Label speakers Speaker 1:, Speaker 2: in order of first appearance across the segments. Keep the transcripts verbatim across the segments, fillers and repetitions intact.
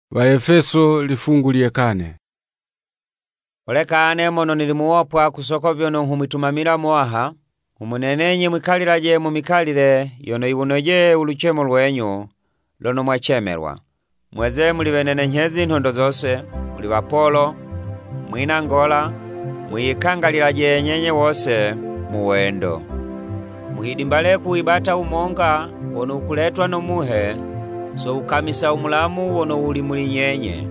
Speaker 1: Waefeso lifungu liyekane.
Speaker 2: Olekane mono nilimuopwa kusoko vyono nhumitumamira mwaha, umunenenye mwikalilaje mu mikalile yono ibunoje uluchemo lwenyu lono mwachemerwa. Mweze mulibenenenyezi ntondo zose, muli Apolo, mwina ngola, mwiyikangaliraje nyenye wose muwendo. Muhidimbale kuibata umonga wono ukuletwa no muhe, so ukamisa umulamu wono uli muli nyenye.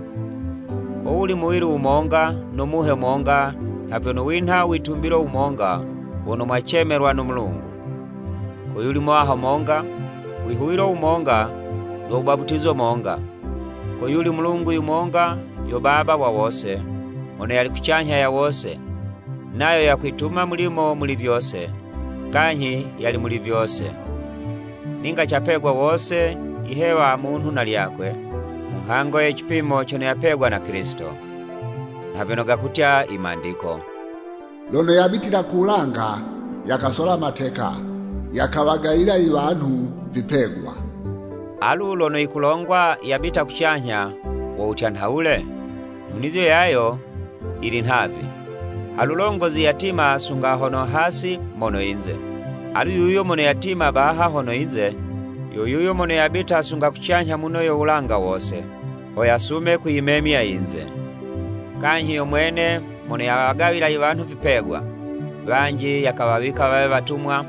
Speaker 2: Ko uli muwiri umonga no muhe monga, havyo no winha witumbilo umonga wono mwachemerwa no Mulungu. Ko yuli mwaha monga, wihuwilo umonga no ubabutizo monga. Ko yuli Mulungu yumonga yo baba wa wose, ono yali kuchanya ya wose, nayo ya kuituma mulimo muli vyose, kanyi yali muli vyose. Ninga chapegwa wose ihewa muntu nalyakwe, mhango ya chipimo chono yapegwa na Kristo. Navyo gakutya imandiko.
Speaker 3: Lono yabitira kulanga, yakasola mateka, yakawagaira ibantu vipegwa.
Speaker 2: Alu lono ikulongwa yabita kuchanya wa utyanhaule, nunizo yayo ili nhavi. Halulongozi yatima sunga hono hasi mono inze. Alu yuyo mono yatima baha hono inze, yoyuyo mono yabita sunga kuchanya muno yo ulanga wose, oyasume kuyimemia inze. Kanyi yomwene mono yawagawila ibantu vipegwa, banji yakawabika babe batumwa,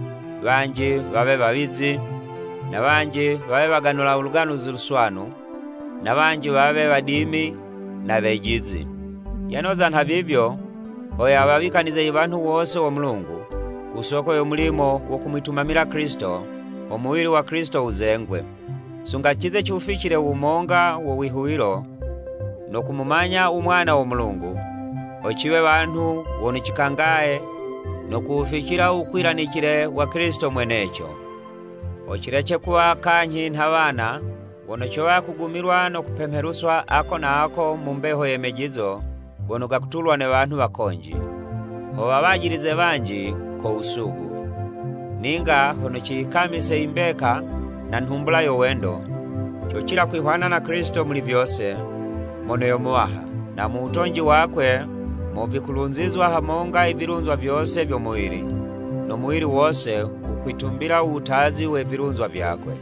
Speaker 2: banji babe babizi, na banji babe baganula uluganuzi luswanu, na banji babe badimi na bejizi. Yanoza nhavivyo, oya babikanize ibantu wose wa Mulungu, kusoko yo mulimo wo kumwitumamira Kristo, omuwiri wa Kristo uzengwe. Sunga chize chufikire umonga wo wihuwilo, no kumumanya umwana wa Mulungu, ochiwe bantu woni chikangae, no kufikira ukwiranikire wa Kristo mwenecho. Ochireche kuwa kanyi nhabana, wono chowa kugumirwa no kupemheruswa ako na ako mumbeho yemejizo, wono gakutulwa ne bantu bakonji. Obabagirize banji ko usugu. Ninga hono chikamise imbeka na ntumbula yo wendo, chochira kuihwana na Kristo muli vyose, mono yomuwaha, na muutonji wakwe, movikulunzizwa hamonga ivirunzwa vyose vyo muwiri, no muwiri wose ukuitumbira utazi we virunzwa vyakwe.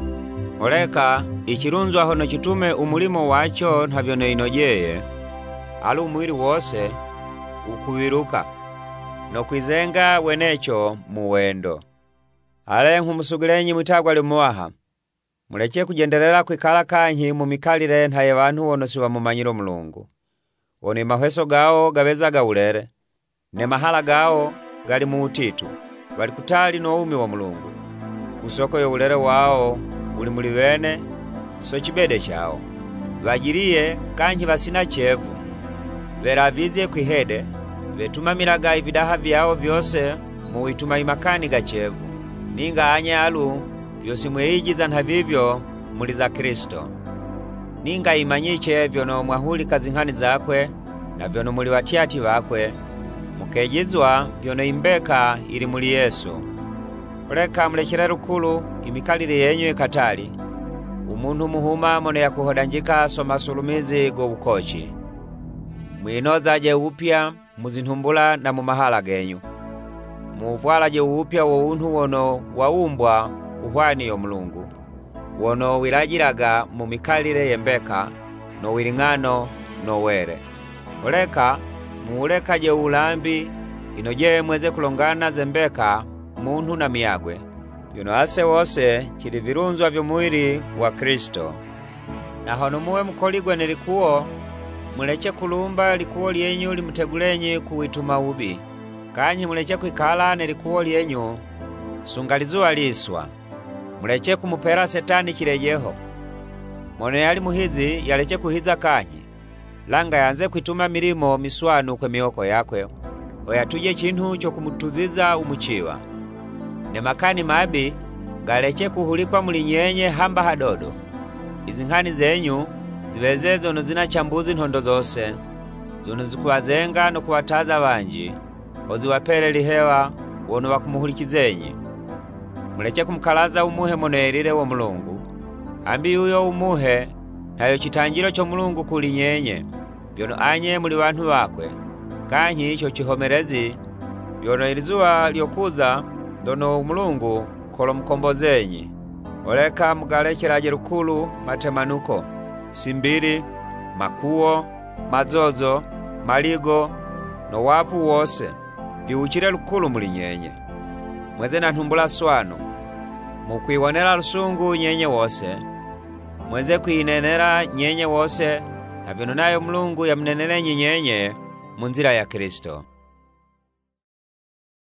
Speaker 2: Oleka, ichirunzwa hono chitume umulimo wacho nhavyo no inojeye, alu muwiri wose ukuwiruka, no kwizenga wenecho muwendo. Ale nhumusugilenyi mwitagwa limuwaha, muleke kujendelela kwikala kanyi mu mikalile nhaye bantu wono siwa mumanyiro Mulungu. Woni mahweso gao gabezaga ulere, ne mahala gao gali mu utitu, bali kutali no umi wa Mulungu. Kusoko yo ulere wao uli muli bene, so chibede chao. Bajiriye kanyi basina chevu, beravize kwihede, betumamiraga ibidaha vyao vyose mu ituma imakani gachevu. Ninga anyalu vyose mweyigiza nhavivyo muli za Kristo. Ninga imanyiche vyono mwahuli kazinghani zakwe, na vyono muli watiati wakwe, mukejizwa vyono imbeka ili muli Yesu. Oleka mulekere rukulu imikalile yenyu ikatali, umuntu muhuma mono ya kuhodanjika soma sulumizi go bukochi. Mwinozaje upya muzintumbula na mumahala genyu. Muvwalaje upya wo untu wono waumbwa kuhwani yo Mulungu, wono wirajiraga mu mikalile yembeka, no wiringano no were. Oleka, muulekaje ulambi, inoje mweze kulongana zembeka muntu na miyagwe, yono ase wose chili virunzwa vyo muwiri wa Kristo. Na hono muwe mukoligwe nilikuo, muleke kulumba likuo lienyu limutegulenyi kuwituma ubi. Kanyi muleke kwikala nilikuo lienyu, sungalizuwa liswa. Muleke kumupera setani kirejeho. Mono yali muhizi yaleke kuhiza kanyi. Langa yanze kuituma milimo miswanu kwe mioko yakwe, oyatuje chintu cho kumutuziza umuchiwa. Ne makani mabi galeke kuhulikwa muli nyenye hamba hadodo. Izinghani zenyu zibeze zono zina chambuzi ntondo zose, zono zikuwazenga no kuwataza banji, oziwapele lihewa wono wakumuhulikizenyi. Muleke kumkalaza umuhe mono elile wa Mulungu, ambi uyo umuhe nayo chitangiro cho Mulungu kuli nyenye, vyono anye muli bantu bakwe, kanyi icho chihomerezi, vyono ilizuwa lyokuza ndono Mulungu kolo mkombozenyi. Oleka mugalekelaje lukulu matemanuko, simbiri, makuo, mazozo, maligo, no wapu wose, viuchile lukulu muli nyenye. Mweze na ntumbula swano, mukwiwonela lusungu nyenye wose, mweze kuinenera nyenye wose, na vyono nayo Mulungu ya mnenelenyi nyenye munzira ya Kristo.